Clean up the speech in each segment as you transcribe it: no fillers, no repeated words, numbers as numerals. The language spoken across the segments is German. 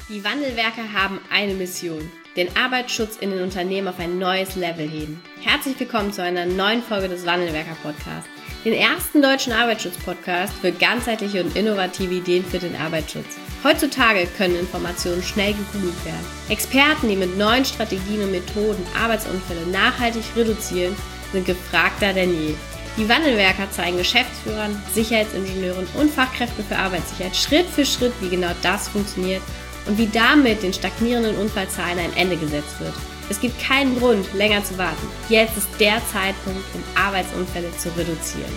Die Wandelwerker haben eine Mission: den Arbeitsschutz in den Unternehmen auf ein neues Level heben. Herzlich willkommen zu einer neuen Folge des Wandelwerker Podcasts, den ersten deutschen Arbeitsschutz-Podcast für ganzheitliche und innovative Ideen für den Arbeitsschutz. Heutzutage können Informationen schnell gegoogelt werden. Experten, die mit neuen Strategien und Methoden Arbeitsunfälle nachhaltig reduzieren, sind gefragter denn je. Die Wandelwerker zeigen Geschäftsführern, Sicherheitsingenieuren und Fachkräften für Arbeitssicherheit Schritt für Schritt, wie genau das funktioniert und wie damit den stagnierenden Unfallzahlen ein Ende gesetzt wird. Es gibt keinen Grund, länger zu warten. Jetzt ist der Zeitpunkt, um Arbeitsunfälle zu reduzieren.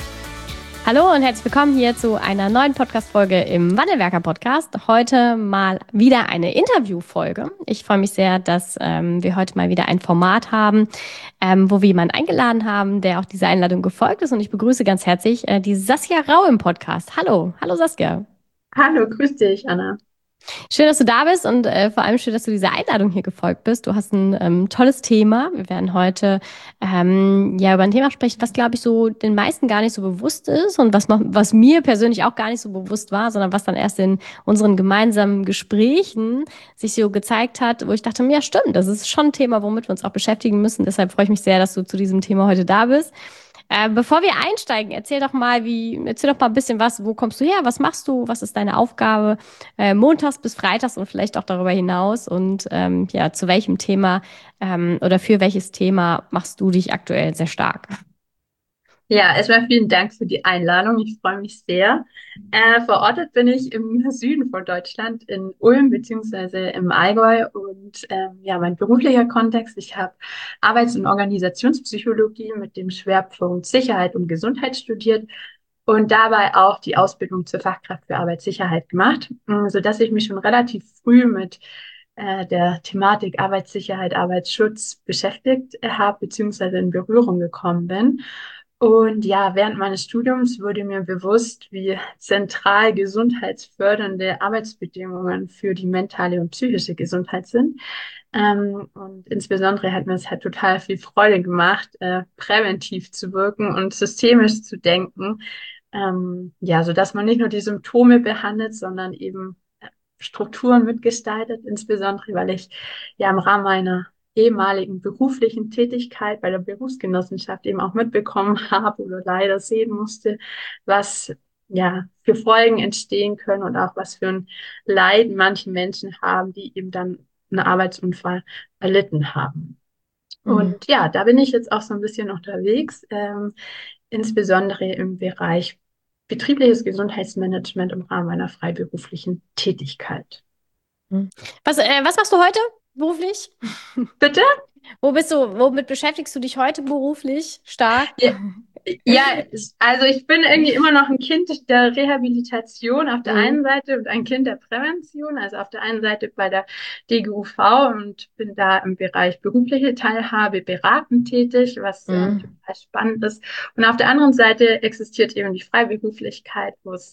Hallo und herzlich willkommen hier zu einer neuen Podcast-Folge im Wandelwerker-Podcast. Heute mal wieder eine Interviewfolge. Ich freue mich sehr, dass wir heute mal wieder ein Format haben, wo wir jemanden eingeladen haben, der auch dieser Einladung gefolgt ist. Und ich begrüße ganz herzlich die Saskia Rau im Podcast. Hallo Saskia. Hallo, grüß dich, Anna. Schön, dass du da bist und vor allem schön, dass du dieser Einladung hier gefolgt bist. Du hast ein tolles Thema. Wir werden heute über ein Thema sprechen, was, glaube ich, so den meisten gar nicht so bewusst ist und was mir persönlich auch gar nicht so bewusst war, sondern was dann erst in unseren gemeinsamen Gesprächen sich so gezeigt hat, wo ich dachte, ja stimmt, das ist schon ein Thema, womit wir uns auch beschäftigen müssen. Deshalb freue ich mich sehr, dass du zu diesem Thema heute da bist. Bevor wir einsteigen, erzähl doch mal ein bisschen was. Wo kommst du her? Was machst du? Was ist deine Aufgabe? Montags bis Freitags und vielleicht auch darüber hinaus. Und zu welchem Thema oder für welches Thema machst du dich aktuell sehr stark? Ja, erstmal vielen Dank für die Einladung. Ich freue mich sehr. Verortet bin ich im Süden von Deutschland, in Ulm beziehungsweise im Allgäu. Und mein beruflicher Kontext, ich habe Arbeits- und Organisationspsychologie mit dem Schwerpunkt Sicherheit und Gesundheit studiert und dabei auch die Ausbildung zur Fachkraft für Arbeitssicherheit gemacht, sodass ich mich schon relativ früh mit der Thematik Arbeitssicherheit, Arbeitsschutz beschäftigt habe, beziehungsweise in Berührung gekommen bin. Und ja, während meines Studiums wurde mir bewusst, wie zentral gesundheitsfördernde Arbeitsbedingungen für die mentale und psychische Gesundheit sind. Und insbesondere hat mir es halt total viel Freude gemacht, präventiv zu wirken und systemisch zu denken. Sodass man nicht nur die Symptome behandelt, sondern eben Strukturen mitgestaltet, insbesondere weil ich ja im Rahmen meiner ehemaligen beruflichen Tätigkeit bei der Berufsgenossenschaft eben auch mitbekommen habe oder leider sehen musste, was ja für Folgen entstehen können und auch was für ein Leid manche Menschen haben, die eben dann einen Arbeitsunfall erlitten haben. Mhm. Und ja, da bin ich jetzt auch so ein bisschen unterwegs, insbesondere im Bereich betriebliches Gesundheitsmanagement im Rahmen meiner freiberuflichen Tätigkeit. Mhm. Was machst du heute beruflich? Bitte? Womit beschäftigst du dich heute beruflich stark? Ja, ja, also ich bin irgendwie immer noch ein Kind der Rehabilitation auf der Mhm. einen Seite und ein Kind der Prävention. Also auf der einen Seite bei der DGUV und bin da im Bereich berufliche Teilhabe beratend tätig, was Mhm. total spannend ist. Und auf der anderen Seite existiert eben die Freiberuflichkeit, wo es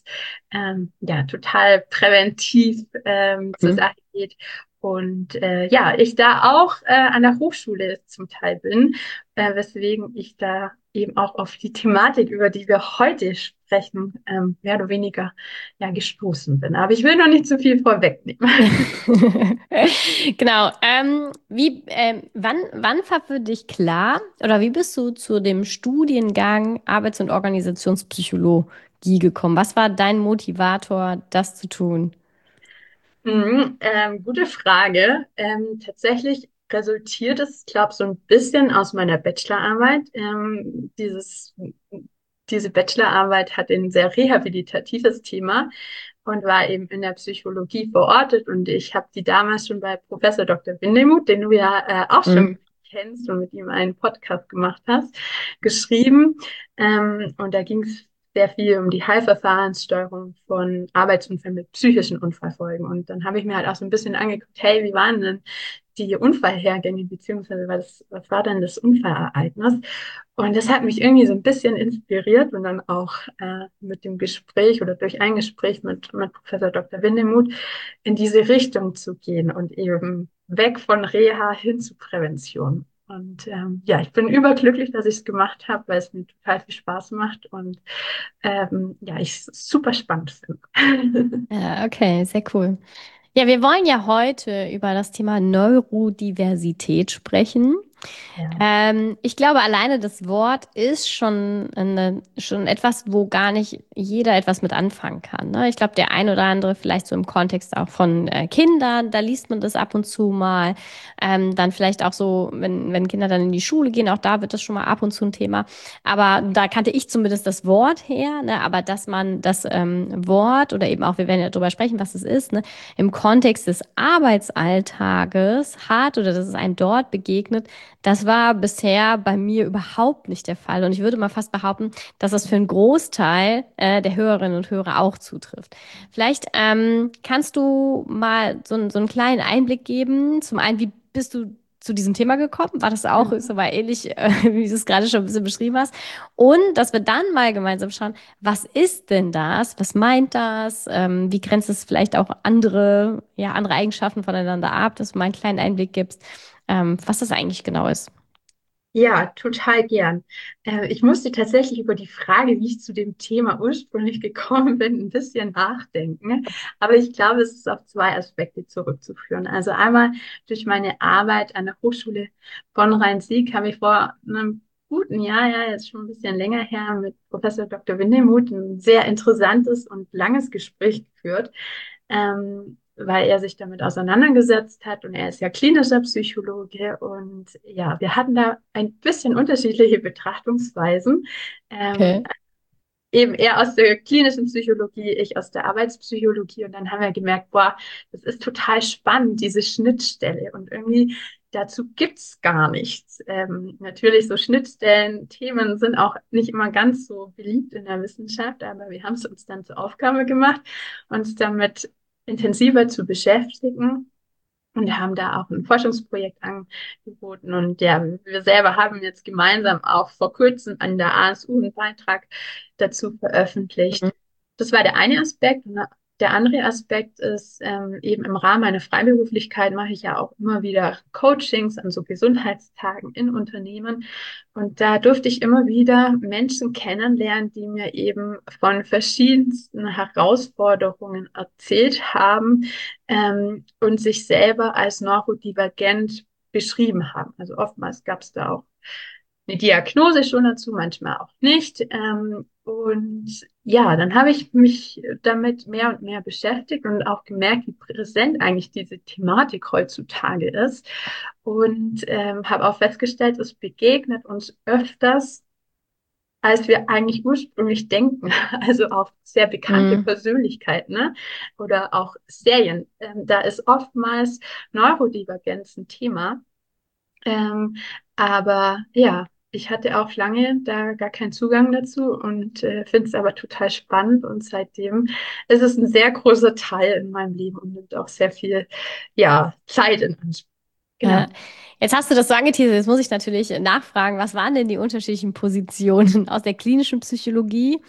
total präventiv zur Mhm. Sache geht. Und ich da auch an der Hochschule zum Teil bin, weswegen ich da eben auch auf die Thematik, über die wir heute sprechen, mehr oder weniger ja gestoßen bin. Aber ich will noch nicht zu viel vorwegnehmen. Genau. Wann war für dich klar oder wie bist du zu dem Studiengang Arbeits- und Organisationspsychologie gekommen? Was war dein Motivator, das zu tun? Gute Frage. Tatsächlich resultiert es, glaube so ein bisschen aus meiner Bachelorarbeit. Diese Bachelorarbeit hat ein sehr rehabilitatives Thema und war eben in der Psychologie verortet. Und ich habe die damals schon bei Professor Dr. Windemuth, den du ja auch Mhm. schon kennst und mit ihm einen Podcast gemacht hast, geschrieben. Und da ging es sehr viel um die Heilverfahrenssteuerung von Arbeitsunfällen mit psychischen Unfallfolgen. Und dann habe ich mir halt auch so ein bisschen angeguckt, hey, wie waren denn die Unfallhergänge, beziehungsweise was war denn das Unfallereignis? Und das hat mich irgendwie so ein bisschen inspiriert und dann auch mit dem Gespräch oder durch ein Gespräch mit Professor Dr. Windemuth in diese Richtung zu gehen und eben weg von Reha hin zu Prävention. Und ich bin überglücklich, dass ich es gemacht habe, weil es mir total viel Spaß macht und ich es super spannend finde. Ja, okay, sehr cool. Ja, wir wollen ja heute über das Thema Neurodiversität sprechen. Ja. Ich glaube, alleine das Wort ist schon etwas, wo gar nicht jeder etwas mit anfangen kann. Ne? Ich glaube, der ein oder andere vielleicht so im Kontext auch von Kindern, da liest man das ab und zu mal. Dann vielleicht auch so, wenn Kinder dann in die Schule gehen, auch da wird das schon mal ab und zu ein Thema. Aber da kannte ich zumindest das Wort her. Ne? Aber dass man das Wort oder eben auch, wir werden ja darüber sprechen, was es ist, ne? Im Kontext des Arbeitsalltages hat oder dass es einem dort begegnet, das war bisher bei mir überhaupt nicht der Fall. Und ich würde mal fast behaupten, dass das für einen Großteil der Hörerinnen und Hörer auch zutrifft. Vielleicht kannst du mal so einen kleinen Einblick geben. Zum einen, wie bist du zu diesem Thema gekommen? War das auch Mhm. so war ähnlich, wie du es gerade schon ein bisschen beschrieben hast? Und dass wir dann mal gemeinsam schauen, was ist denn das? Was meint das? Wie grenzt es vielleicht auch andere Eigenschaften voneinander ab, dass du mal einen kleinen Einblick gibst, was das eigentlich genau ist. Ja, total gern. Ich musste tatsächlich über die Frage, wie ich zu dem Thema ursprünglich gekommen bin, ein bisschen nachdenken. Aber ich glaube, es ist auf zwei Aspekte zurückzuführen. Also einmal durch meine Arbeit an der Hochschule Bonn-Rhein-Sieg habe ich vor einem guten Jahr, ja, jetzt schon ein bisschen länger her, mit Professor Dr. Windemuth ein sehr interessantes und langes Gespräch geführt, weil er sich damit auseinandergesetzt hat und er ist ja klinischer Psychologe und ja, wir hatten da ein bisschen unterschiedliche Betrachtungsweisen. Ähm, Okay. Eben er aus der klinischen Psychologie, ich aus der Arbeitspsychologie und dann haben wir gemerkt, boah, das ist total spannend, diese Schnittstelle und irgendwie dazu gibt's gar nichts. Natürlich so Schnittstellen, Themen sind auch nicht immer ganz so beliebt in der Wissenschaft, aber wir haben es uns dann zur Aufgabe gemacht, uns damit intensiver zu beschäftigen und haben da auch ein Forschungsprojekt angeboten. Und ja, wir selber haben jetzt gemeinsam auch vor kurzem an der ASU einen Beitrag dazu veröffentlicht. Mhm. Das war der eine Aspekt. Und der andere Aspekt ist, eben im Rahmen meiner Freiberuflichkeit mache ich ja auch immer wieder Coachings an so Gesundheitstagen in Unternehmen. Und da durfte ich immer wieder Menschen kennenlernen, die mir eben von verschiedensten Herausforderungen erzählt haben, und sich selber als neurodivergent beschrieben haben. Also oftmals gab es da auch eine Diagnose schon dazu, manchmal auch nicht. Und ja, dann habe ich mich damit mehr und mehr beschäftigt und auch gemerkt, wie präsent eigentlich diese Thematik heutzutage ist. Und habe auch festgestellt, es begegnet uns öfters, als wir eigentlich ursprünglich denken. Also auch sehr bekannte Mhm. Persönlichkeiten, ne? Oder auch Serien. Da ist oftmals Neurodivergenz ein Thema. Ähm, aber ja, ich hatte auch lange da gar keinen Zugang dazu und finde es aber total spannend. Und seitdem ist es ein sehr großer Teil in meinem Leben und nimmt auch sehr viel, ja, Zeit in Anspruch. Genau. Äh, Jetzt hast du das so angeteasert, jetzt muss ich natürlich nachfragen, was waren denn die unterschiedlichen Positionen aus der klinischen Psychologie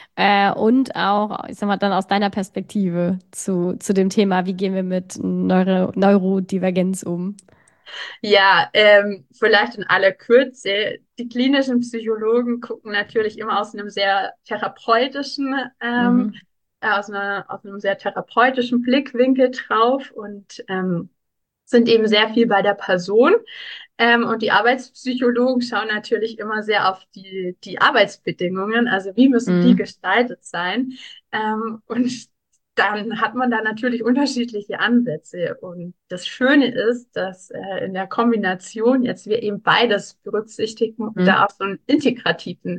und auch, ich sag mal, dann aus deiner Perspektive zu dem Thema, wie gehen wir mit Neurodivergenz um? Ja, vielleicht in aller Kürze. Die klinischen Psychologen gucken natürlich immer aus einem sehr therapeutischen, Mhm. aus einem sehr therapeutischen Blickwinkel drauf und sind eben sehr viel bei der Person. Und die Arbeitspsychologen schauen natürlich immer sehr auf die Arbeitsbedingungen, also wie müssen die Mhm. gestaltet sein. Und dann hat man da natürlich unterschiedliche Ansätze. Und das Schöne ist, dass in der Kombination jetzt wir eben beides berücksichtigen und Mhm. da auch so einen integrativen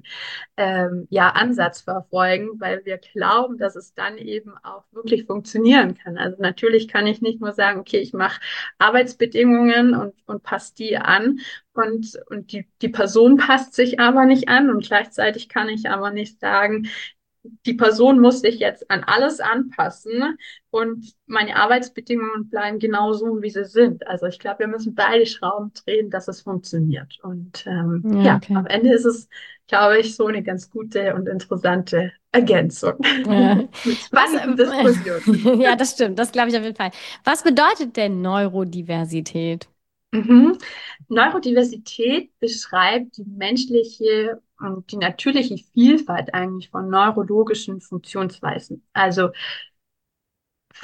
ja, Ansatz verfolgen, weil wir glauben, dass es dann eben auch wirklich funktionieren kann. Also natürlich kann ich nicht nur sagen, okay, ich mache Arbeitsbedingungen und passe die an und die Person passt sich aber nicht an und gleichzeitig kann ich aber nicht sagen, die Person muss sich jetzt an alles anpassen und meine Arbeitsbedingungen bleiben genauso, wie sie sind. Also ich glaube, wir müssen beide Schrauben drehen, dass es funktioniert. Und Ja, ja, okay. am Ende ist es, glaube ich, so eine ganz gute und interessante Ergänzung mit Was, spannenden Diskussionen. ja, das stimmt, das glaube ich auf jeden Fall. Was bedeutet denn Neurodiversität? Mhm. Neurodiversität beschreibt die menschliche und die natürliche Vielfalt eigentlich von neurologischen Funktionsweisen. Also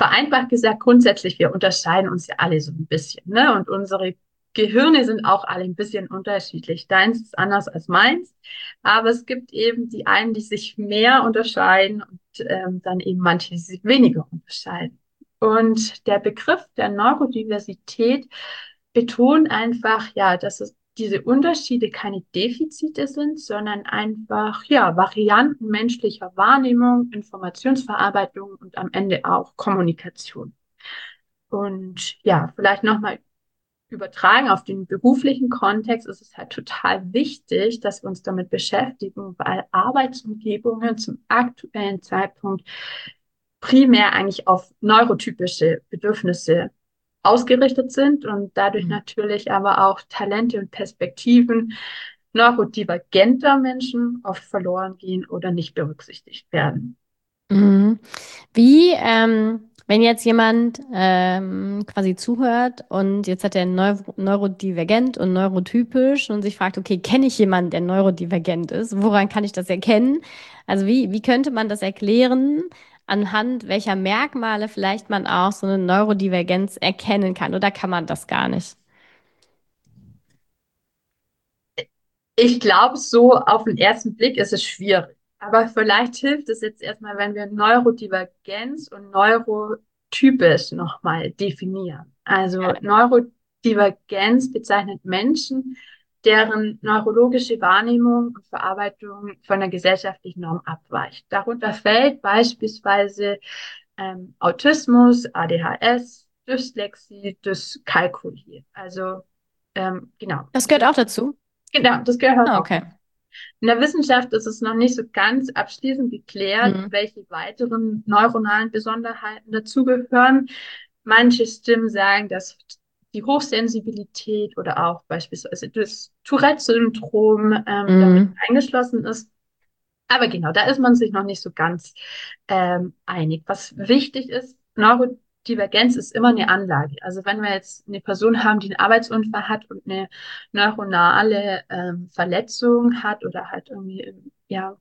vereinfacht gesagt, grundsätzlich, wir unterscheiden uns ja alle so ein bisschen, ne? Und unsere Gehirne sind auch alle ein bisschen unterschiedlich. Deins ist anders als meins, aber es gibt eben die einen, die sich mehr unterscheiden und dann eben manche, die sich weniger unterscheiden. Und der Begriff der Neurodiversität betont einfach, ja, dass es diese Unterschiede keine Defizite sind, sondern einfach, ja, Varianten menschlicher Wahrnehmung, Informationsverarbeitung und am Ende auch Kommunikation. Und ja, vielleicht nochmal übertragen auf den beruflichen Kontext ist es halt total wichtig, dass wir uns damit beschäftigen, weil Arbeitsumgebungen zum aktuellen Zeitpunkt primär eigentlich auf neurotypische Bedürfnisse ausgerichtet sind und dadurch Mhm. natürlich aber auch Talente und Perspektiven neurodivergenter Menschen oft verloren gehen oder nicht berücksichtigt werden. Mhm. Wie, wenn jetzt jemand quasi zuhört und jetzt hat er neurodivergent und neurotypisch und sich fragt, okay, kenne ich jemanden, der neurodivergent ist? Woran kann ich das erkennen? Also wie könnte man das erklären, anhand welcher Merkmale vielleicht man auch so eine Neurodivergenz erkennen kann? Oder kann man das gar nicht? Ich glaube, so auf den ersten Blick ist es schwierig. Aber vielleicht hilft es jetzt erstmal, wenn wir Neurodivergenz und Neurotypisch nochmal definieren. Also Neurodivergenz bezeichnet Menschen, deren neurologische Wahrnehmung und Verarbeitung von der gesellschaftlichen Norm abweicht. Darunter fällt beispielsweise Autismus, ADHS, Dyslexie, Dyskalkulie. Also genau. Das gehört auch dazu. Genau, das gehört Ah, auch okay. noch. In der Wissenschaft ist es noch nicht so ganz abschließend geklärt, Mhm. welche weiteren neuronalen Besonderheiten dazugehören. Manche Stimmen sagen, dass die Hochsensibilität oder auch beispielsweise das Tourette-Syndrom damit Mhm. eingeschlossen ist. Aber genau, da ist man sich noch nicht so ganz einig. Was wichtig ist, Neurodivergenz ist immer eine Anlage. Also wenn wir jetzt eine Person haben, die einen Arbeitsunfall hat und eine neuronale Verletzung hat oder halt irgendwie ja,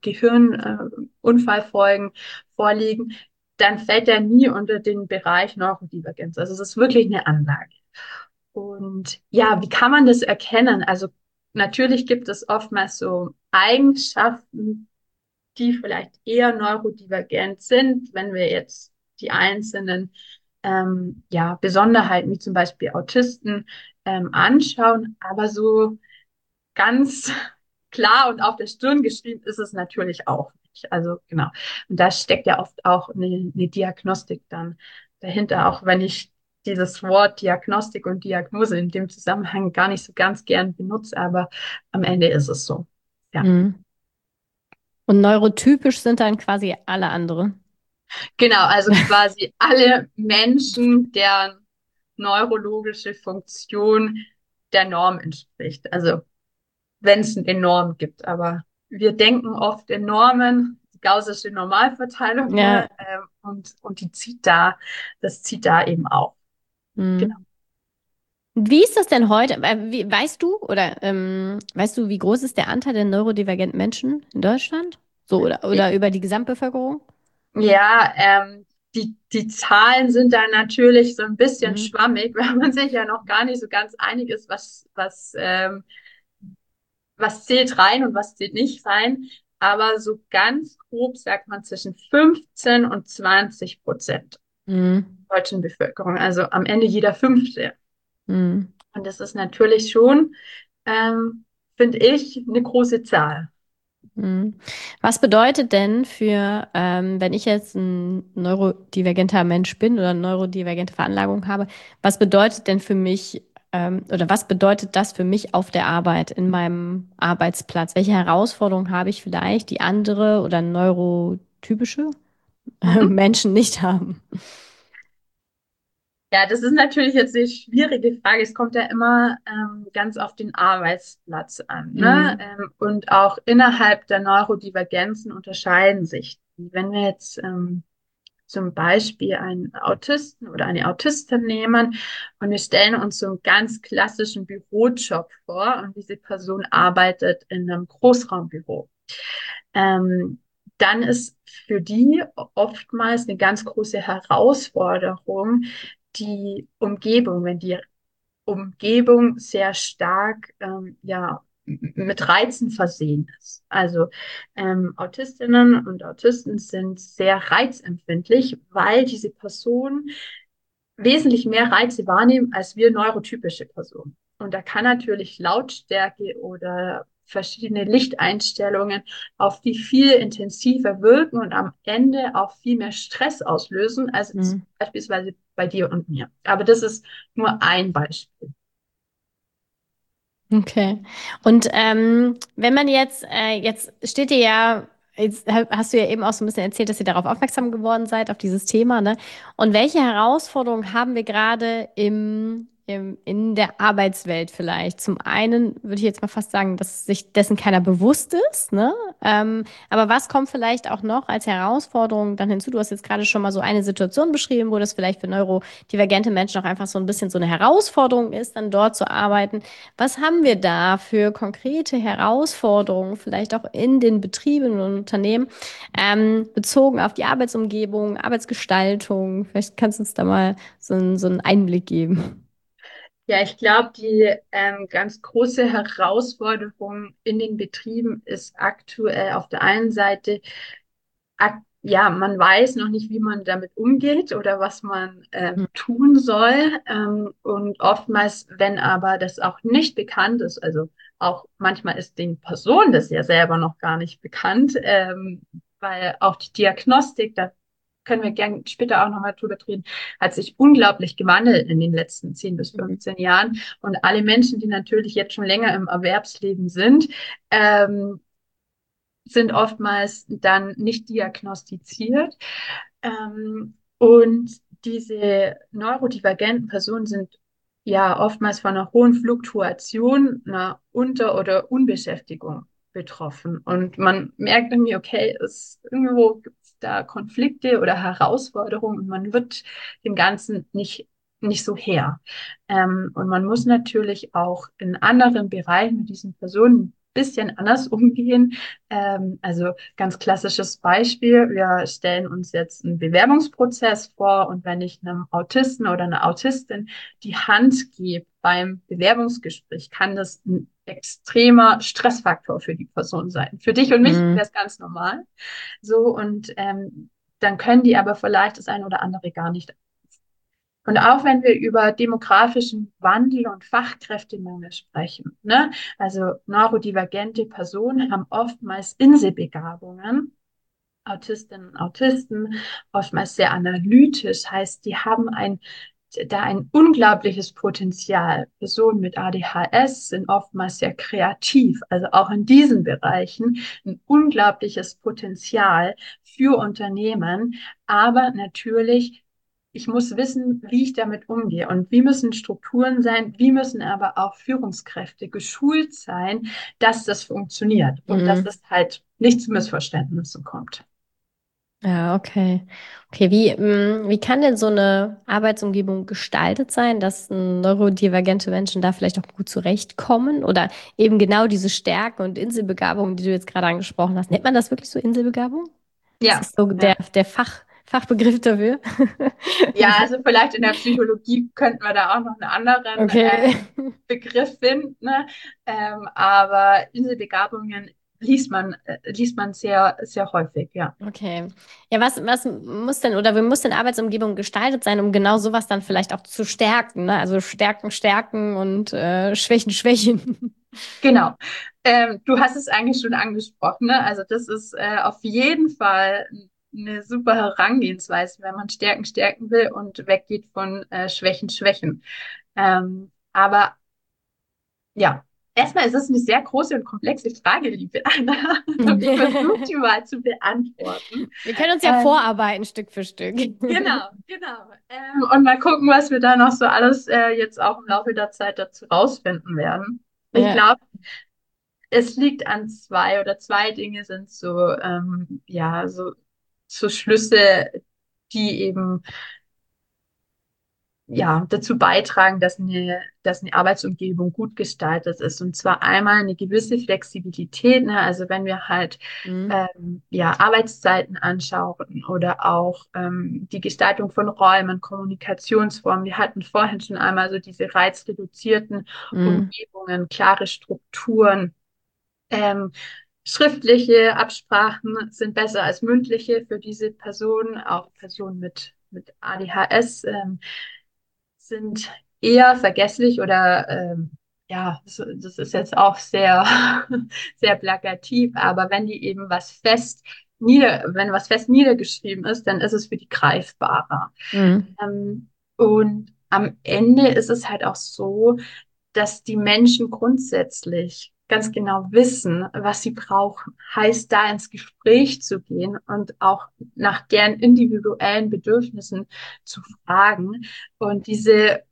Gehirnunfallfolgen vorliegen, dann fällt er nie unter den Bereich Neurodivergenz. Also es ist wirklich eine Anlage. Und ja, wie kann man das erkennen? Also natürlich gibt es oftmals so Eigenschaften, die vielleicht eher neurodivergent sind, wenn wir jetzt die einzelnen ja, Besonderheiten, wie zum Beispiel Autisten, anschauen. Aber so ganz klar und auf der Stirn geschrieben ist es natürlich auch nicht. Also genau. Und da steckt ja oft auch eine Diagnostik dann dahinter, auch wenn ich dieses Wort Diagnostik und Diagnose in dem Zusammenhang gar nicht so ganz gern benutze, aber am Ende ist es so. Ja. Mhm. Und neurotypisch sind dann quasi alle anderen. Genau, also quasi alle Menschen, deren neurologische Funktion der Norm entspricht. Also wenn es eine Norm gibt, aber wir denken oft in Normen, die gaußische Normalverteilung, Ja. ne, und das zieht da eben auch. Genau. Mhm. Wie ist das denn heute? Weißt du oder weißt du, wie groß ist der Anteil der neurodivergenten Menschen in Deutschland? So oder über die Gesamtbevölkerung? Ja, die Zahlen sind da natürlich so ein bisschen Mhm. schwammig, weil man sich ja noch gar nicht so ganz einig ist, was zählt rein und was zählt nicht rein. Aber so ganz grob sagt man zwischen 15 und 20% Mhm. der deutschen Bevölkerung, also am Ende jeder Fünfte. Mhm. Und das ist natürlich schon, ähm, finde ich, eine große Zahl. Mhm. Was bedeutet denn wenn ich jetzt ein neurodivergenter Mensch bin oder eine neurodivergente Veranlagung habe, was bedeutet denn für mich, oder was bedeutet das für mich auf der Arbeit, in meinem Arbeitsplatz? Welche Herausforderungen habe ich vielleicht, die andere oder neurotypische Mhm. Menschen nicht haben? Ja, das ist natürlich jetzt eine schwierige Frage. Es kommt ja immer ganz auf den Arbeitsplatz an, ne? Mhm. Und auch innerhalb der Neurodivergenzen unterscheiden sich die. Wenn wir jetzt zum Beispiel einen Autisten oder eine Autistin nehmen und wir stellen uns so einen ganz klassischen Bürojob vor und diese Person arbeitet in einem Großraumbüro. Ähm, dann ist für die oftmals eine ganz große Herausforderung die Umgebung, wenn die Umgebung sehr stark mit Reizen versehen ist. Also Autistinnen und Autisten sind sehr reizempfindlich, weil diese Personen wesentlich mehr Reize wahrnehmen als wir neurotypische Personen. Und da kann natürlich Lautstärke oder verschiedene Lichteinstellungen auf die viel intensiver wirken und am Ende auch viel mehr Stress auslösen, als jetzt Mhm. beispielsweise bei dir und mir. Aber das ist nur ein Beispiel. Okay. Und wenn man jetzt steht dir ja, jetzt hast du ja eben auch so ein bisschen erzählt, dass ihr darauf aufmerksam geworden seid, auf dieses Thema, ne? Und welche Herausforderungen haben wir gerade in der Arbeitswelt vielleicht? Zum einen würde ich jetzt mal fast sagen, dass sich dessen keiner bewusst ist, ne? Aber was kommt vielleicht auch noch als Herausforderung dann hinzu? Du hast jetzt gerade schon mal so eine Situation beschrieben, wo das vielleicht für neurodivergente Menschen auch einfach so ein bisschen so eine Herausforderung ist, dann dort zu arbeiten. Was haben wir da für konkrete Herausforderungen, vielleicht auch in den Betrieben und Unternehmen, bezogen auf die Arbeitsumgebung, Arbeitsgestaltung? Vielleicht kannst du uns da mal so einen Einblick geben. Ja, ich glaube, die ganz große Herausforderung in den Betrieben ist aktuell auf der einen Seite, ja, man weiß noch nicht, wie man damit umgeht oder was man tun soll. Und oftmals, wenn aber das auch nicht bekannt ist, also auch manchmal ist den Personen das ja selber noch gar nicht bekannt, weil auch die Diagnostik, da können wir gerne später auch nochmal drüber reden, hat sich unglaublich gewandelt in den letzten 10 bis Mhm. 15 Jahren. Und alle Menschen, die natürlich jetzt schon länger im Erwerbsleben sind, ähm, sind oftmals dann nicht diagnostiziert. Und diese neurodivergenten Personen sind ja oftmals von einer hohen Fluktuation, einer Unter- oder Unbeschäftigung betroffen. Und man merkt irgendwie, okay, irgendwo gibt es da Konflikte oder Herausforderungen und man wird dem Ganzen nicht so Herr. Und man muss natürlich auch in anderen Bereichen mit diesen Personen ein bisschen anders umgehen. Also ganz klassisches Beispiel, wir stellen uns jetzt einen Bewerbungsprozess vor und wenn ich einem Autisten oder einer Autistin die Hand gebe beim Bewerbungsgespräch, kann das ein extremer Stressfaktor für die Person sein. Für dich und mich wäre Mhm. es ganz normal. So und dann können die aber vielleicht das eine oder andere gar nicht. Und auch wenn wir über demografischen Wandel und Fachkräftemangel sprechen, ne? Also neurodivergente Personen haben oftmals Inselbegabungen, Autistinnen und Autisten, oftmals sehr analytisch, heißt, die haben da ein unglaubliches Potenzial. Personen mit ADHS sind oftmals sehr kreativ, also auch in diesen Bereichen ein unglaubliches Potenzial für Unternehmen, aber natürlich ich muss wissen, wie ich damit umgehe. Und wie müssen Strukturen sein, wie müssen aber auch Führungskräfte geschult sein, dass das funktioniert und dass Mhm. es halt nicht zu Missverständnissen kommt. Ja, okay. Okay, wie kann denn so eine Arbeitsumgebung gestaltet sein, dass neurodivergente Menschen da vielleicht auch gut zurechtkommen oder eben genau diese Stärken und Inselbegabung, die du jetzt gerade angesprochen hast? Nennt man das wirklich so Inselbegabung? Ist Ja, das so ja. der Fachbegriff dafür? Ja, also vielleicht in der Psychologie könnten wir da auch noch einen anderen Okay. Begriff finden, ne? Aber Inselbegabungen liest man sehr, sehr häufig, ja. Okay. Ja, was muss denn oder wie muss denn Arbeitsumgebung gestaltet sein, um genau sowas dann vielleicht auch zu stärken, ne? Also Stärken, Stärken und Schwächen, Schwächen. Genau. Du hast es eigentlich schon angesprochen, ne? Also das ist auf jeden Fall eine super Herangehensweise, wenn man Stärken stärken will und weggeht von Schwächen schwächen. Aber ja, erstmal ist es eine sehr große und komplexe Frage, liebe Anna. Ich versuche die mal zu beantworten. Wir können uns ja Ähm, vorarbeiten, Stück für Stück. genau, genau. Und mal gucken, was wir da noch so alles jetzt auch im Laufe der Zeit dazu rausfinden werden. Ich Ja. glaube, es liegt an zwei Dinge sind so, ja, so Schlüsse, die eben, ja, dazu beitragen, dass eine Arbeitsumgebung gut gestaltet ist. Und zwar einmal eine gewisse Flexibilität, ne? Also wenn wir halt Mhm. ja, Arbeitszeiten anschauen oder auch die Gestaltung von Räumen, Kommunikationsformen. Wir hatten vorhin schon einmal so diese reizreduzierten Mhm. Umgebungen, klare Strukturen. Ähm, Schriftliche Absprachen sind besser als mündliche für diese Personen, auch Personen mit ADHS. Sind eher vergesslich oder ja, das ist jetzt auch sehr, sehr plakativ, aber wenn die eben wenn was fest niedergeschrieben ist, dann ist es für die greifbarer. Mhm. Und am Ende ist es halt auch so, dass die Menschen grundsätzlich ganz genau wissen, was sie brauchen. Heißt, da ins Gespräch zu gehen und auch nach deren individuellen Bedürfnissen zu fragen. Und diese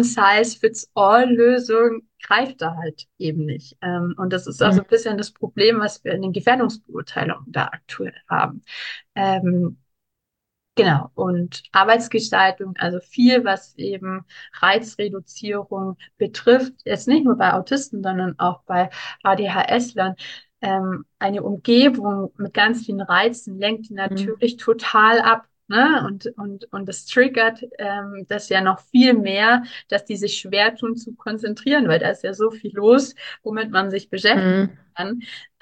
One-Size-Fits-All-Lösung greift da halt eben nicht. Und das ist auch so Mhm. ein bisschen das Problem, was wir in den Gefährdungsbeurteilungen da aktuell haben. Ähm, Genau, und Arbeitsgestaltung, also viel, was eben Reizreduzierung betrifft, jetzt nicht nur bei Autisten, sondern auch bei ADHS-Lern. Eine Umgebung mit ganz vielen Reizen lenkt die Mhm. natürlich total ab. Ne? Und das triggert das ja noch viel mehr, dass die sich schwer tun zu konzentrieren, weil da ist ja so viel los, womit man sich beschäftigen Mhm. kann.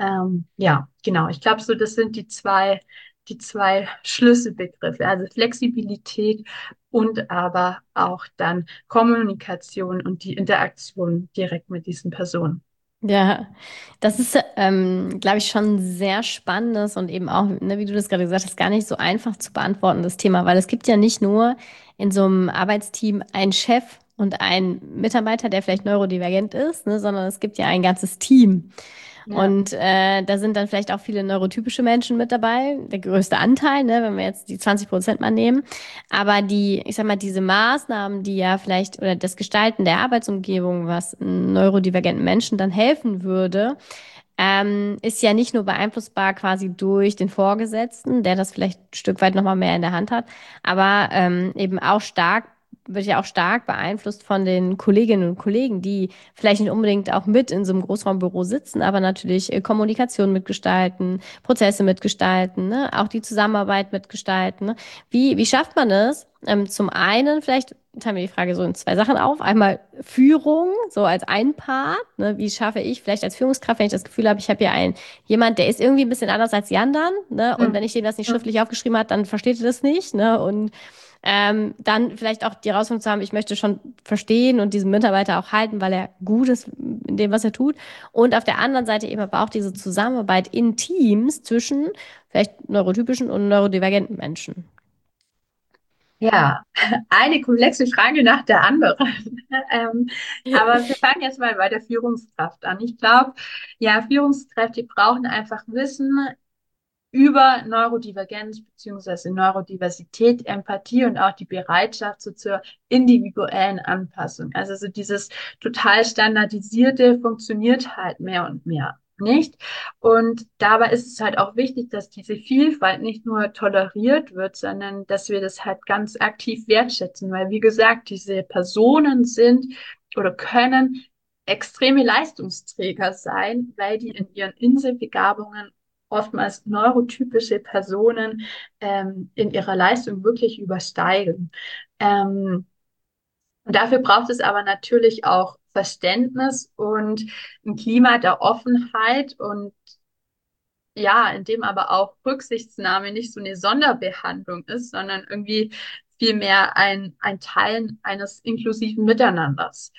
Ja, genau. Ich glaube, so das sind die zwei Schlüsselbegriffe, also Flexibilität und aber auch dann Kommunikation und die Interaktion direkt mit diesen Personen. Ja, das ist, glaube ich, schon ein sehr spannendes und eben auch, ne, wie du das gerade gesagt hast, gar nicht so einfach zu beantworten, das Thema, weil es gibt ja nicht nur in so einem Arbeitsteam einen Chef und einen Mitarbeiter, der vielleicht neurodivergent ist, ne, sondern es gibt ja ein ganzes Team. Ja, Und da sind dann vielleicht auch viele neurotypische Menschen mit dabei, der größte Anteil, ne, wenn wir jetzt die 20% mal nehmen. Aber die, ich sag mal, diese Maßnahmen, die ja vielleicht, oder das Gestalten der Arbeitsumgebung, was neurodivergenten Menschen dann helfen würde, ist ja nicht nur beeinflussbar quasi durch den Vorgesetzten, der das vielleicht ein Stück weit nochmal mehr in der Hand hat, aber eben auch stark, wird ja auch stark beeinflusst von den Kolleginnen und Kollegen, die vielleicht nicht unbedingt auch mit in so einem Großraumbüro sitzen, aber natürlich Kommunikation mitgestalten, Prozesse mitgestalten, ne? Auch die Zusammenarbeit mitgestalten. Ne? Wie schafft man es? Zum einen, vielleicht teilen wir die Frage so in zwei Sachen auf. Einmal Führung, so als ein Part. Ne? Wie schaffe ich vielleicht als Führungskraft, wenn ich das Gefühl habe, ich habe hier jemand, der ist irgendwie ein bisschen anders als die anderen, ne? Und wenn hm. ich dem das nicht Hm. schriftlich aufgeschrieben hat, dann versteht er das nicht, ne? Und dann vielleicht auch die Herausforderung zu haben, ich möchte schon verstehen und diesen Mitarbeiter auch halten, weil er gut ist in dem, was er tut. Und auf der anderen Seite eben aber auch diese Zusammenarbeit in Teams zwischen vielleicht neurotypischen und neurodivergenten Menschen. Ja, eine komplexe Frage nach der anderen. ähm, aber wir fangen jetzt mal bei der Führungskraft an. Ich glaube, ja, Führungskräfte brauchen einfach Wissen über Neurodivergenz beziehungsweise Neurodiversität, Empathie und auch die Bereitschaft so zur individuellen Anpassung. Also so dieses total standardisierte funktioniert halt mehr und mehr nicht. Und dabei ist es halt auch wichtig, dass diese Vielfalt nicht nur toleriert wird, sondern dass wir das halt ganz aktiv wertschätzen, weil wie gesagt, diese Personen sind oder können extreme Leistungsträger sein, weil die in ihren Inselbegabungen oftmals neurotypische Personen in ihrer Leistung wirklich übersteigen. Ähm, und dafür braucht es aber natürlich auch Verständnis und ein Klima der Offenheit und ja, in dem aber auch Rücksichtnahme nicht so eine Sonderbehandlung ist, sondern irgendwie vielmehr ein Teilen eines inklusiven Miteinanders.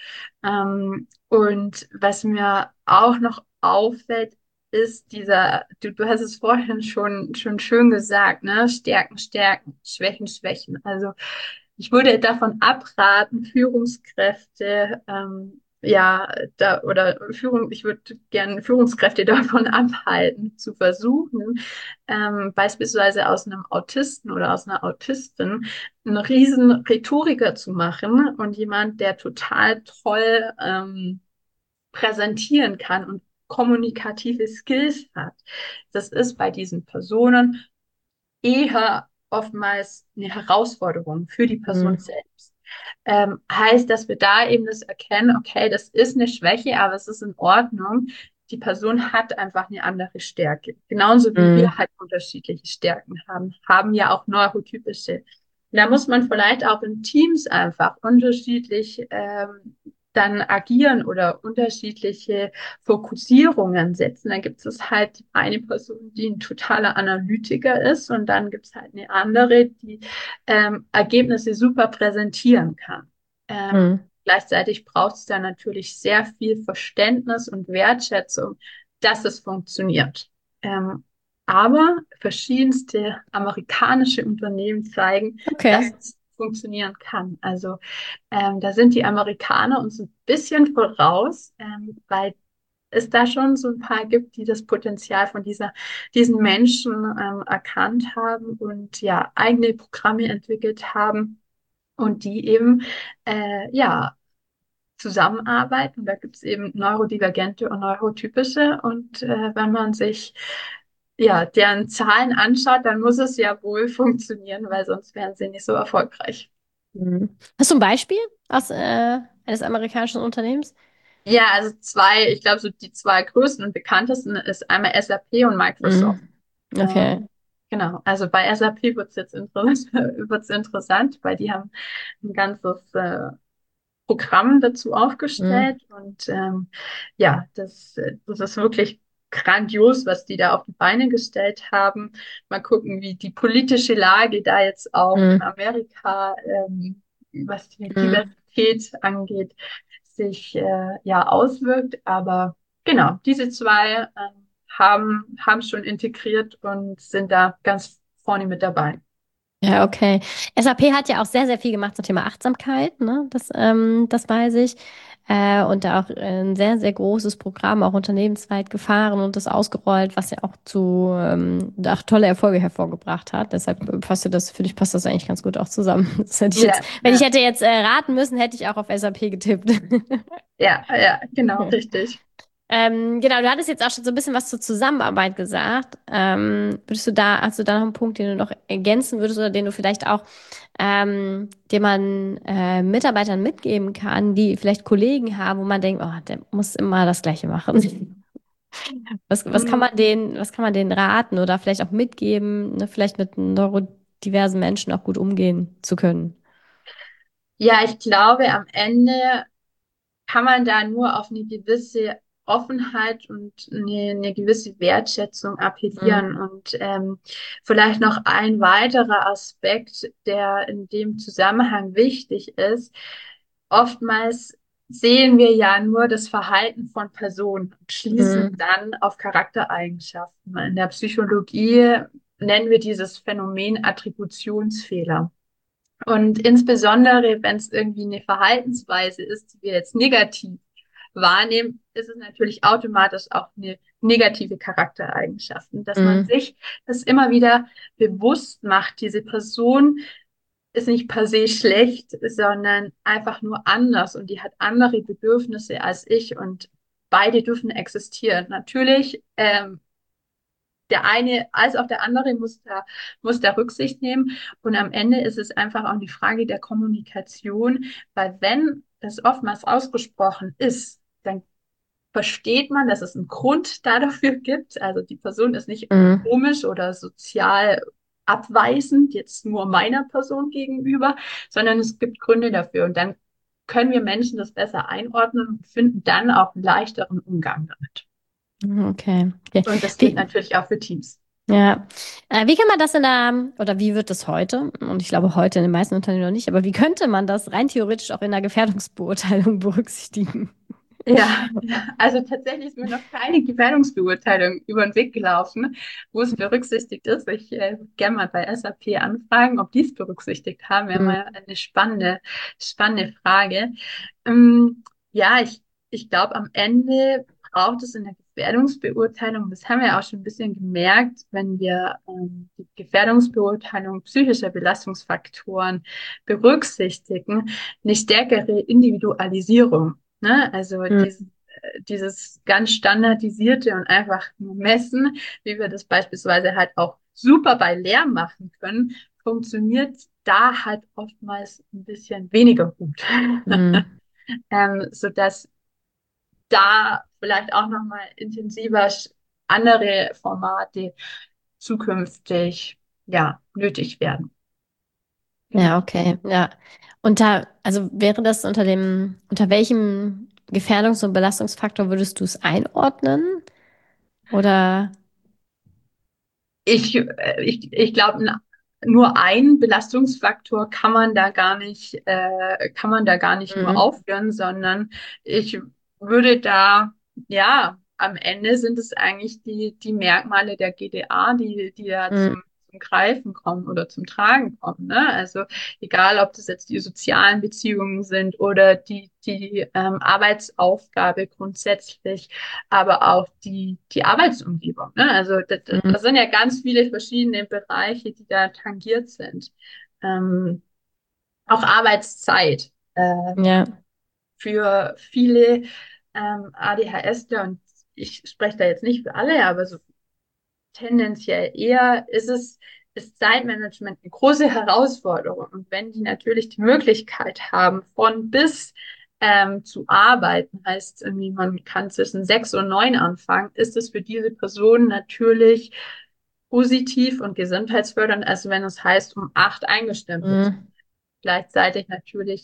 Und was mir auch noch auffällt, ist du hast es vorhin schon schön gesagt, ne? Stärken, Stärken, Schwächen, Schwächen. Also ich würde davon abraten, Führungskräfte, ja, ich würde gerne Führungskräfte davon abhalten, zu versuchen, beispielsweise aus einem Autisten oder aus einer Autistin einen riesen Rhetoriker zu machen und jemand, der total toll präsentieren kann und kommunikative Skills hat. Das ist bei diesen Personen eher oftmals eine Herausforderung für die Person Mhm. selbst. heißt, dass wir da eben das erkennen, okay, das ist eine Schwäche, aber es ist in Ordnung. Die Person hat einfach eine andere Stärke. Genauso wie wir Mhm. halt unterschiedliche Stärken haben, haben ja auch neurotypische. Und da muss man vielleicht auch in Teams einfach unterschiedlich dann agieren oder unterschiedliche Fokussierungen setzen. Dann gibt es halt eine Person, die ein totaler Analytiker ist und dann gibt es halt eine andere, die Ergebnisse super präsentieren kann. Mhm. Gleichzeitig braucht es da natürlich sehr viel Verständnis und Wertschätzung, dass es funktioniert. Ähm, aber verschiedenste amerikanische Unternehmen zeigen, dass Okay. es funktionieren kann. Also da sind die Amerikaner uns ein bisschen voraus, weil es da schon so ein paar gibt, die das Potenzial von diesen Menschen erkannt haben und ja eigene Programme entwickelt haben und die eben ja zusammenarbeiten. Da gibt es eben neurodivergente und neurotypische und wenn man sich ja deren Zahlen anschaut, dann muss es ja wohl funktionieren, weil sonst wären sie nicht so erfolgreich. Mhm. Hast du ein Beispiel aus eines amerikanischen Unternehmens? Ja, also zwei, ich glaube, so die zwei größten und bekanntesten ist einmal SAP und Microsoft. Mhm. Okay. Ähm, genau, also bei SAP wird es jetzt wird's interessant, weil die haben ein ganzes Programm dazu Mhm. aufgestellt und ja, das ist wirklich grandios, was die da auf die Beine gestellt haben. Mal gucken, wie die politische Lage da jetzt auch in Mhm. Amerika, was die Mhm. Diversität angeht, sich ja auswirkt. Aber genau, diese zwei haben schon integriert und sind da ganz vorne mit dabei. Ja, okay. SAP hat ja auch sehr, sehr viel gemacht zum Thema Achtsamkeit, ne? Das weiß ich. Und da auch ein sehr, sehr großes Programm auch unternehmensweit gefahren und das ausgerollt, was ja auch zu auch tolle Erfolge hervorgebracht hat. Deshalb für dich passt das eigentlich ganz gut auch zusammen. Das hätte ich jetzt, Ja, wenn ich ja, hätte jetzt raten müssen, hätte ich auch auf SAP getippt. ja, genau, richtig. Genau, du hattest jetzt auch schon so ein bisschen was zur Zusammenarbeit gesagt. Hast du da noch einen Punkt, den du noch ergänzen würdest oder den du vielleicht auch, den man Mitarbeitern mitgeben kann, die vielleicht Kollegen haben, wo man denkt, oh, der muss immer das Gleiche machen. Was kann man denen raten oder vielleicht auch mitgeben, ne, vielleicht mit neurodiversen Menschen auch gut umgehen zu können? Ja, ich glaube, am Ende kann man da nur auf eine gewisse Offenheit und eine gewisse Wertschätzung Mhm. appellieren. Und vielleicht noch ein weiterer Aspekt, der in dem Zusammenhang wichtig ist. Oftmals sehen wir ja nur das Verhalten von Personen und schließen Mhm. dann auf Charaktereigenschaften. In der Psychologie nennen wir dieses Phänomen Attributionsfehler. Und insbesondere, wenn es irgendwie eine Verhaltensweise ist, die wir jetzt negativ wahrnehmen, ist es natürlich automatisch auch eine negative Charaktereigenschaften, dass man Mhm. sich das immer wieder bewusst macht. Diese Person ist nicht per se schlecht, sondern einfach nur anders und die hat andere Bedürfnisse als ich und beide dürfen existieren. Natürlich der eine als auch der andere muss da Rücksicht nehmen. Und am Ende ist es einfach auch eine Frage der Kommunikation, weil wenn es oftmals ausgesprochen ist, dann versteht man, dass es einen Grund dafür gibt. Also die Person ist nicht Mhm. komisch oder sozial abweisend, jetzt nur meiner Person gegenüber, sondern es gibt Gründe dafür. Und dann können wir Menschen das besser einordnen und finden dann auch einen leichteren Umgang damit. Mhm. Okay. Okay. Und das gilt Wie, natürlich auch für Teams. Ja, wie kann man das oder wie wird das heute? Und ich glaube heute in den meisten Unternehmen noch nicht, aber wie könnte man das rein theoretisch auch in der Gefährdungsbeurteilung berücksichtigen? Ja, also tatsächlich ist mir noch keine Gefährdungsbeurteilung über den Weg gelaufen, wo es berücksichtigt ist. Ich gerne mal bei SAP anfragen, ob die es berücksichtigt haben. Wäre Mhm. mal eine spannende Frage. Ähm, ja, ich glaube, am Ende braucht es in der Gefährdungsbeurteilung, das haben wir auch schon ein bisschen gemerkt, wenn wir die Gefährdungsbeurteilung psychischer Belastungsfaktoren berücksichtigen, eine stärkere Individualisierung. Ne? Also Mhm. dieses ganz standardisierte und einfach nur messen, wie wir das beispielsweise halt auch super bei Lärm machen können, funktioniert da halt oftmals ein bisschen weniger gut. Mhm. Sodass da vielleicht auch nochmal intensiver andere Formate zukünftig ja nötig werden. Ja, Genau. okay, ja. Also wäre das unter welchem Gefährdungs- und Belastungsfaktor würdest du es einordnen? Oder, Ich glaube, nur ein Belastungsfaktor kann man da gar nicht nur mhm. aufführen, sondern ich würde da, ja, am Ende sind es eigentlich die Merkmale der GDA, die da Mhm. zum Greifen kommen oder zum Tragen kommen. Ne? Also egal, ob das jetzt die sozialen Beziehungen sind oder die Arbeitsaufgabe grundsätzlich, aber auch die Arbeitsumgebung. Ne? Also Mhm. das sind ja ganz viele verschiedene Bereiche, die da tangiert sind. Ähm, auch Arbeitszeit. Ja, Für viele ADHSler, und ich spreche da jetzt nicht für alle, aber so tendenziell eher ist Zeitmanagement eine große Herausforderung. Und wenn die natürlich die Möglichkeit haben, von bis zu arbeiten, heißt irgendwie, man kann zwischen 6 und 9 anfangen, ist es für diese Person natürlich positiv und gesundheitsfördernd, als wenn es heißt, um 8 eingestempelt zu. mhm. Gleichzeitig natürlich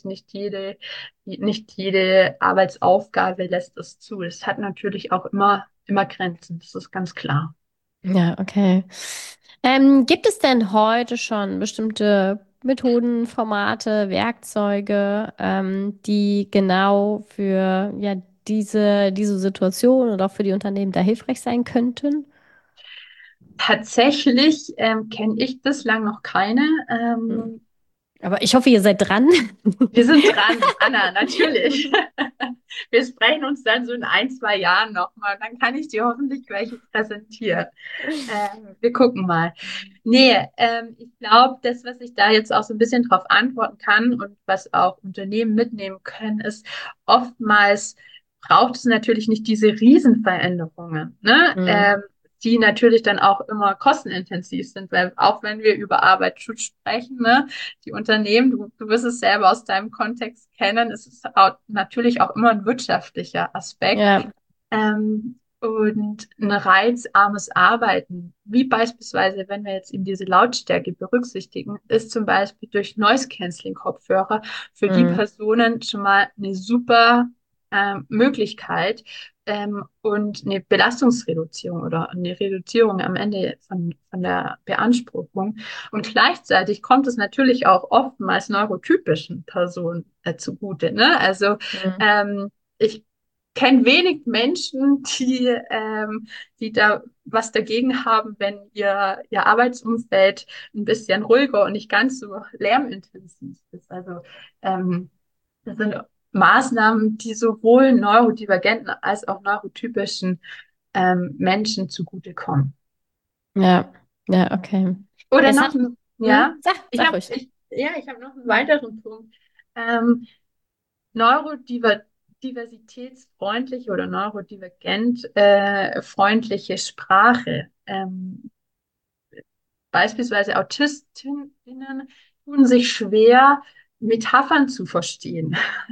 nicht jede Arbeitsaufgabe lässt es zu. Es hat natürlich auch immer Grenzen, das ist ganz klar. Ja, okay. Gibt es denn heute schon bestimmte Methoden, Formate, Werkzeuge, die genau für ja, diese Situation oder auch für die Unternehmen da hilfreich sein könnten? Tatsächlich kenne ich bislang noch keine. Hm. Aber ich hoffe, ihr seid dran. Wir sind dran, Anna, natürlich. Wir sprechen uns dann so in 1, 2 Jahren nochmal. Dann kann ich dir hoffentlich welche präsentieren. Wir gucken mal. Nee, ich glaube, das, was ich da jetzt auch so ein bisschen drauf antworten kann und was auch Unternehmen mitnehmen können, ist, oftmals braucht es natürlich nicht diese Riesenveränderungen, ne? Hm. Die natürlich dann auch immer kostenintensiv sind, weil auch wenn wir über Arbeitsschutz sprechen, ne, die Unternehmen, du wirst es selber aus deinem Kontext kennen, es ist auch, natürlich auch immer ein wirtschaftlicher Aspekt. Ja. Und ein reizarmes Arbeiten, wie beispielsweise, wenn wir jetzt eben diese Lautstärke berücksichtigen, ist zum Beispiel durch Noise-Canceling-Kopfhörer für die Hm. Personen schon mal eine super Möglichkeit und eine Belastungsreduzierung oder eine Reduzierung am Ende von der Beanspruchung. Und gleichzeitig kommt es natürlich auch oftmals neurotypischen Personen zugute. Ne? Also Hm. ich kenne wenig Menschen, die da was dagegen haben, wenn ihr Arbeitsumfeld ein bisschen ruhiger und nicht ganz so lärmintensiv ist. Also das sind Maßnahmen, die sowohl neurodivergenten als auch neurotypischen Menschen zugutekommen. Ja, ja, okay. Oder Jetzt noch hat, ein, ja, sag ruhig. ich habe noch einen weiteren Punkt. Ähm, neurodiversitätsfreundliche oder neurodivergent freundliche Sprache. Beispielsweise AutistInnen tun sich schwer, Metaphern zu verstehen.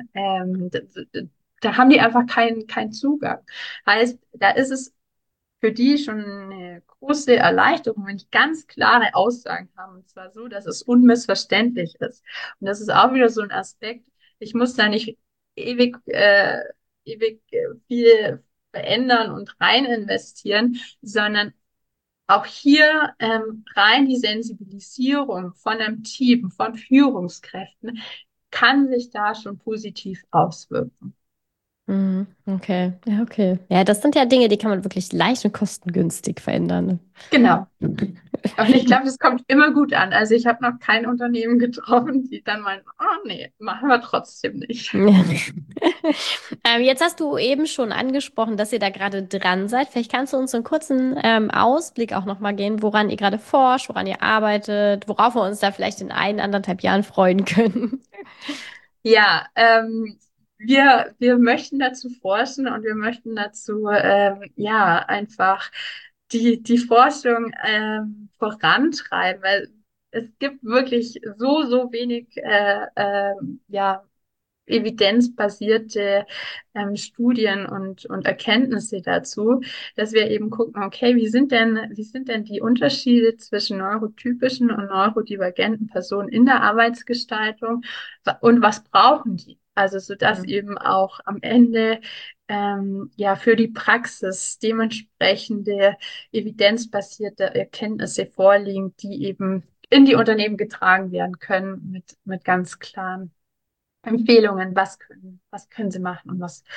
Da haben die einfach keinen Zugang. Heißt, da ist es für die schon eine große Erleichterung, wenn ich ganz klare Aussagen habe. Und zwar so, dass es unmissverständlich ist. Und das ist auch wieder so ein Aspekt. Ich muss da nicht ewig, viel verändern und rein investieren, sondern auch hier rein die Sensibilisierung von einem Team, von Führungskräften, kann sich da schon positiv auswirken. Mhm. Okay, ja, okay. Ja, das sind ja Dinge, die kann man wirklich leicht und kostengünstig verändern. Genau. Ne? Und ich glaube, das kommt immer gut an. Also ich habe noch kein Unternehmen getroffen, die dann meinen, oh nee, machen wir trotzdem nicht. Ja. Jetzt hast du eben schon angesprochen, dass ihr da gerade dran seid. Vielleicht kannst du uns so einen kurzen Ausblick auch nochmal geben, woran ihr gerade forscht, woran ihr arbeitet, worauf wir uns da vielleicht in 1, 1,5 Jahren freuen können. Ja, wir möchten dazu forschen und wir möchten dazu ja einfach die Forschung vorantreiben, weil es gibt wirklich so wenig ja, evidenzbasierte Studien und Erkenntnisse dazu, dass wir eben gucken, okay, wie sind denn die Unterschiede zwischen neurotypischen und neurodivergenten Personen in der Arbeitsgestaltung und was brauchen die? Also, sodass Mhm. eben auch am Ende ja für die Praxis dementsprechende evidenzbasierte Erkenntnisse vorliegen, die eben in die Unternehmen getragen werden können mit ganz klaren Empfehlungen, was können sie machen und was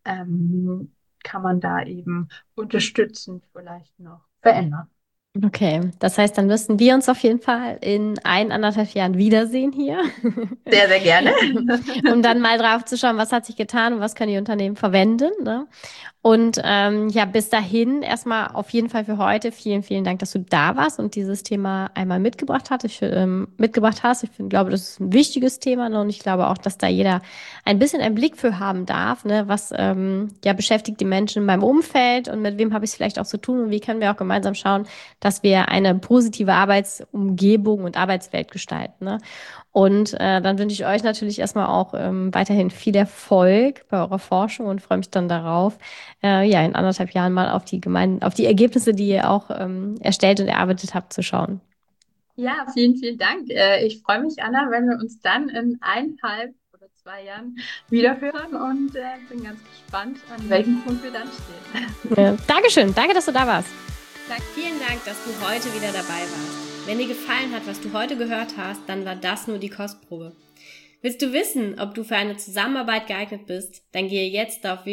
kann man da eben unterstützend vielleicht noch verändern. Okay, das heißt, dann müssen wir uns auf jeden Fall in 1,5 Jahren wiedersehen hier, Sehr, sehr gerne. um dann mal drauf zu schauen, was hat sich getan und was können die Unternehmen verwenden, ne? Und ja, bis dahin erstmal auf jeden Fall für heute vielen Dank, dass du da warst und dieses Thema einmal mitgebracht hast. Ich glaube, das ist ein wichtiges Thema, ne? Und ich glaube auch, dass da jeder ein bisschen einen Blick für haben darf, ne? Was ja beschäftigt die Menschen in meinem Umfeld und mit wem habe ich es vielleicht auch zu tun und wie können wir auch gemeinsam schauen, dass wir eine positive Arbeitsumgebung und Arbeitswelt gestalten, ne? Und dann wünsche ich euch natürlich erstmal auch weiterhin viel Erfolg bei eurer Forschung und freue mich dann darauf, ja, in 1,5 Jahren mal auf die Ergebnisse, die ihr auch erstellt und erarbeitet habt, zu schauen. Ja, vielen Dank. Ich freue mich, Anna, wenn wir uns dann in 1,5 oder 2 Jahren wieder hören und bin ganz gespannt, an welchem Punkt wir dann stehen. Dankeschön, danke, dass du da warst. Vielen Dank, dass du heute wieder dabei warst. Wenn dir gefallen hat, was du heute gehört hast, dann war das nur die Kostprobe. Willst du wissen, ob du für eine Zusammenarbeit geeignet bist? Dann gehe jetzt auf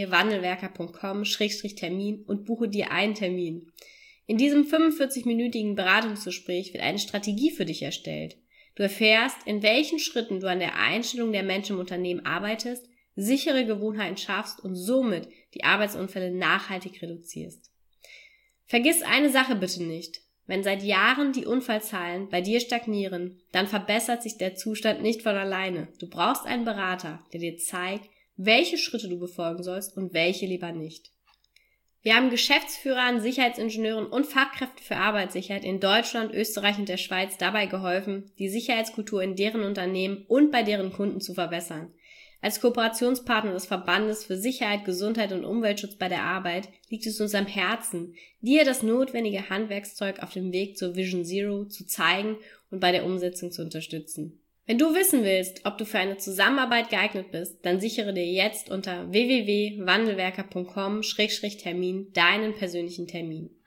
www.wandelwerker.com/Termin und buche dir einen Termin. In diesem 45-minütigen Beratungsgespräch wird eine Strategie für dich erstellt. Du erfährst, in welchen Schritten du an der Einstellung der Menschen im Unternehmen arbeitest, sichere Gewohnheiten schaffst und somit die Arbeitsunfälle nachhaltig reduzierst. Vergiss eine Sache bitte nicht. Wenn seit Jahren die Unfallzahlen bei dir stagnieren, dann verbessert sich der Zustand nicht von alleine. Du brauchst einen Berater, der dir zeigt, welche Schritte du befolgen sollst und welche lieber nicht. Wir haben Geschäftsführern, Sicherheitsingenieuren und Fachkräften für Arbeitssicherheit in Deutschland, Österreich und der Schweiz dabei geholfen, die Sicherheitskultur in deren Unternehmen und bei deren Kunden zu verbessern. Als Kooperationspartner des Verbandes für Sicherheit, Gesundheit und Umweltschutz bei der Arbeit liegt es uns am Herzen, dir das notwendige Handwerkszeug auf dem Weg zur Vision Zero zu zeigen und bei der Umsetzung zu unterstützen. Wenn du wissen willst, ob du für eine Zusammenarbeit geeignet bist, dann sichere dir jetzt unter www.wandelwerker.com/Termin deinen persönlichen Termin.